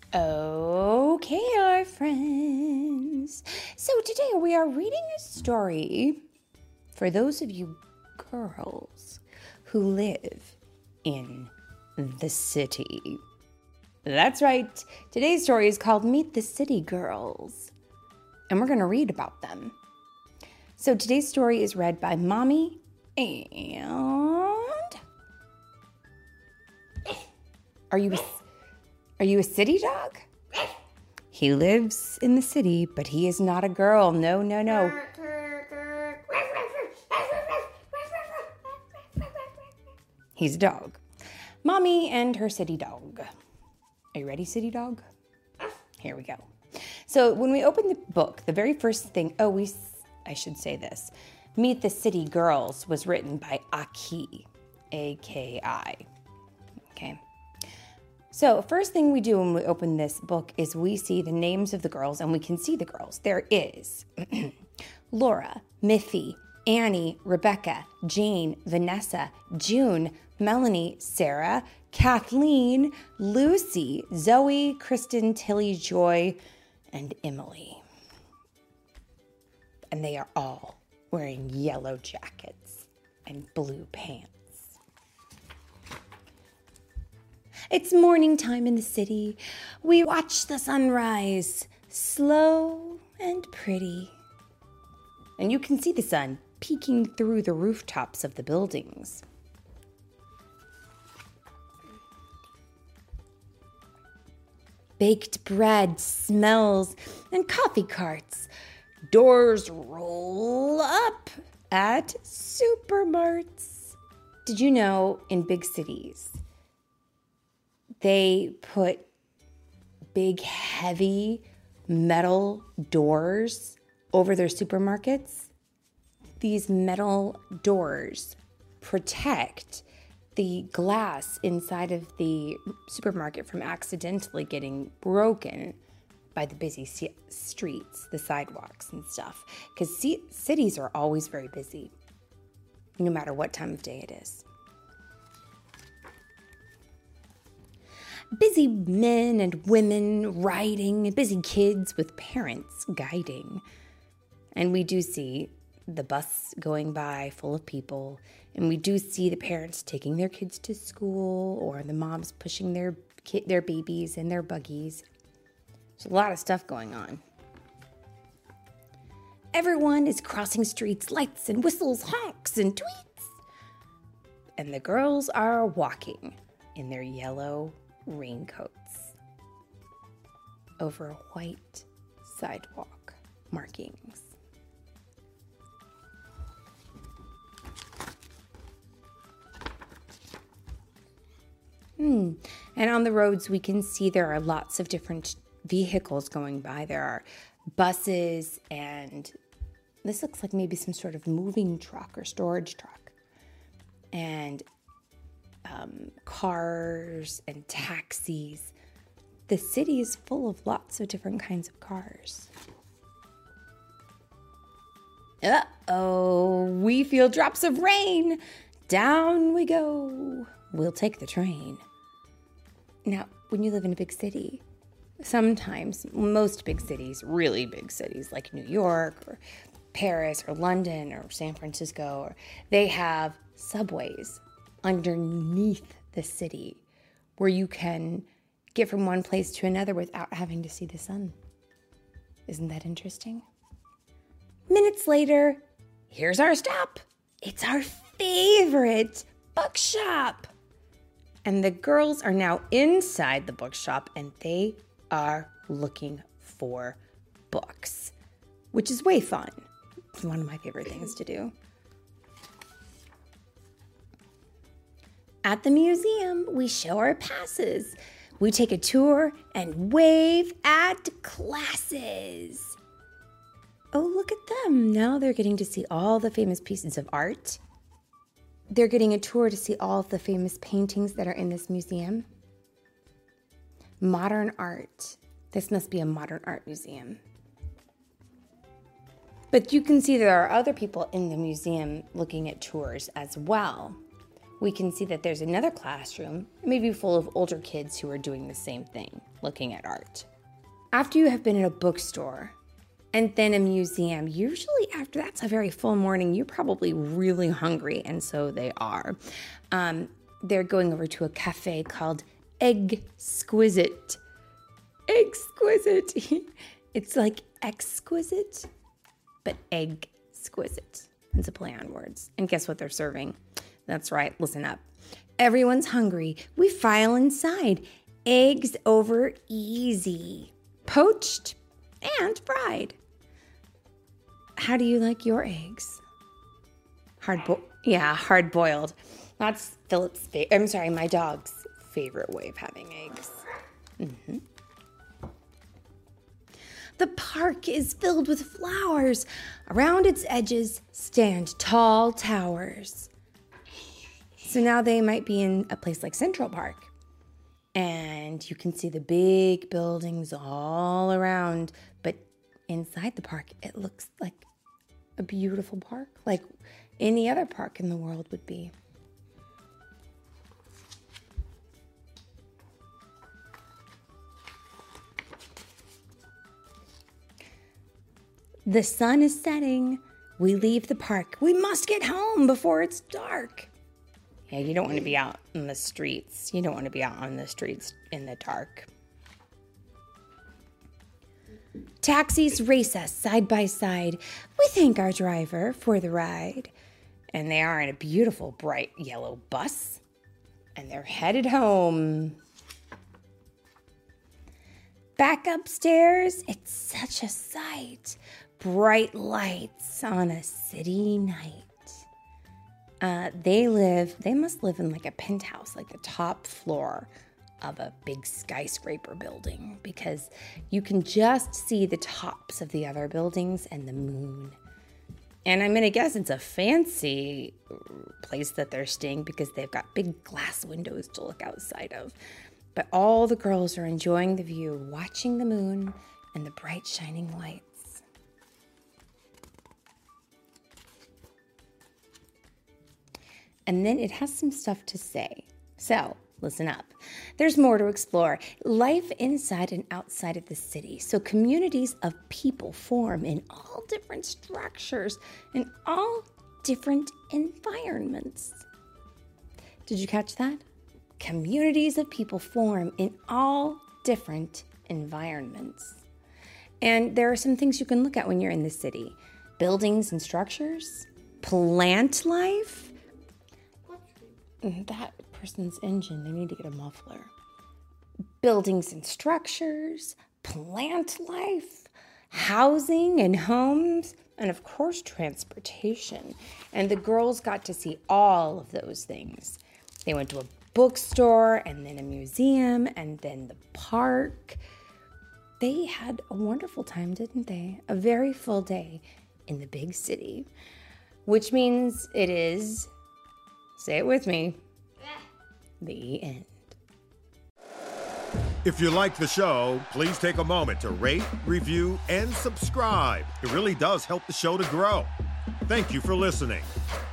Okay, our friends. So today we are reading a story for those of you girls who live in the city. That's right. Today's story is called Meet the City Girls, and we're going to read about them. So today's story is read by Mommy and... Are you a city dog? He lives in the city, but he is not a girl. No. He's a dog. Mommy and her city dog. Are you ready, city dog? Here we go. So when we open the book, the very first thing, I should say this. Meet the City Girls was written by Aki, A-K-I. Okay. So first thing we do when we open this book is we see the names of the girls, and we can see the girls. There is Laura, Miffy, Annie, Rebecca, Jane, Vanessa, June, Melanie, Sarah, Kathleen, Lucy, Zoe, Kristen, Tilly, Joy, and Emily. And they are all wearing yellow jackets and blue pants. It's morning time in the city. We watch the sunrise, slow and pretty. And you can see the sun peeking through the rooftops of the buildings. Baked bread smells and coffee carts. Doors roll up at supermarts. Did you know in big cities, they put big, heavy metal doors over their supermarkets? These metal doors protect the glass inside of the supermarket from accidentally getting broken by the busy streets, the sidewalks and stuff. Because cities are always very busy, no matter what time of day it is. Busy men and women riding, busy kids with parents guiding. And we do see the bus going by full of people, and we do see the parents taking their kids to school, or the moms pushing their babies in their buggies. There's a lot of stuff going on. Everyone is crossing streets, lights and whistles, honks and tweets. And the girls are walking in their yellow raincoats over white sidewalk markings. And on the roads, we can see there are lots of different vehicles going by. There are buses, and this looks like maybe some sort of moving truck or storage truck. And cars and taxis. The city is full of lots of different kinds of cars. Uh-oh, we feel drops of rain. Down we go. We'll take the train. Now, when you live in a big city, sometimes, most big cities, really big cities like New York or Paris or London or San Francisco, they have subways underneath the city where you can get from one place to another without having to see the sun. Isn't that interesting? Minutes later, here's our stop. It's our favorite bookshop. And the girls are now inside the bookshop, and they are looking for books, which is way fun. It's one of my favorite things to do. At the museum, we show our passes. We take a tour and wave at classes. Oh, look at them. Now they're getting to see all the famous pieces of art. They're getting a tour to see all of the famous paintings that are in this museum. Modern art. This must be a modern art museum. But you can see there are other people in the museum looking at tours as well. we can see that there's another classroom, maybe full of older kids who are doing the same thing, looking at art. After you have been in a bookstore and then a museum, usually after that's a very full morning, you're probably really hungry, and so they are. They're going over to a cafe called Exquisite. Exquisite. It's like exquisite, but exquisite. It's a play on words. And guess what they're serving? That's right, listen up. Everyone's hungry. We file inside. Eggs over easy. Poached and fried. How do you like your eggs? Hard-boiled. That's my dog's favorite way of having eggs. Mm-hmm. The park is filled with flowers. Around its edges stand tall towers. So now they might be in a place like Central Park. And you can see the big buildings all around. But inside the park, it looks like a beautiful park, like any other park in the world would be. The sun is setting. We leave the park. We must get home before it's dark. Yeah, you don't want to be out in the streets. You don't want to be out on the streets in the dark. Taxis race us side by side. We thank our driver for the ride. And they are in a beautiful, bright yellow bus. And they're headed home. Back upstairs, it's such a sight. Bright lights on a city night. They must live in like a penthouse, like the top floor of a big skyscraper building, because you can just see the tops of the other buildings and the moon. And I'm going to guess it's a fancy place that they're staying because they've got big glass windows to look outside of. But all the girls are enjoying the view, watching the moon and the bright shining lights. And then it has some stuff to say. So, listen up. There's more to explore. Life inside and outside of the city. So communities of people form in all different structures and all different environments. Did you catch that? Communities of people form in all different environments. And there are some things you can look at when you're in the city. Buildings and structures, plant life. That person's engine, they need to get a muffler. Buildings and structures, plant life, housing and homes, and of course transportation. And the girls got to see all of those things. They went to a bookstore and then a museum and then the park. They had a wonderful time, didn't they? A very full day in the big city, which means it is, say it with me, the end. If you like the show, please take a moment to rate, review, and subscribe. It really does help the show to grow. Thank you for listening.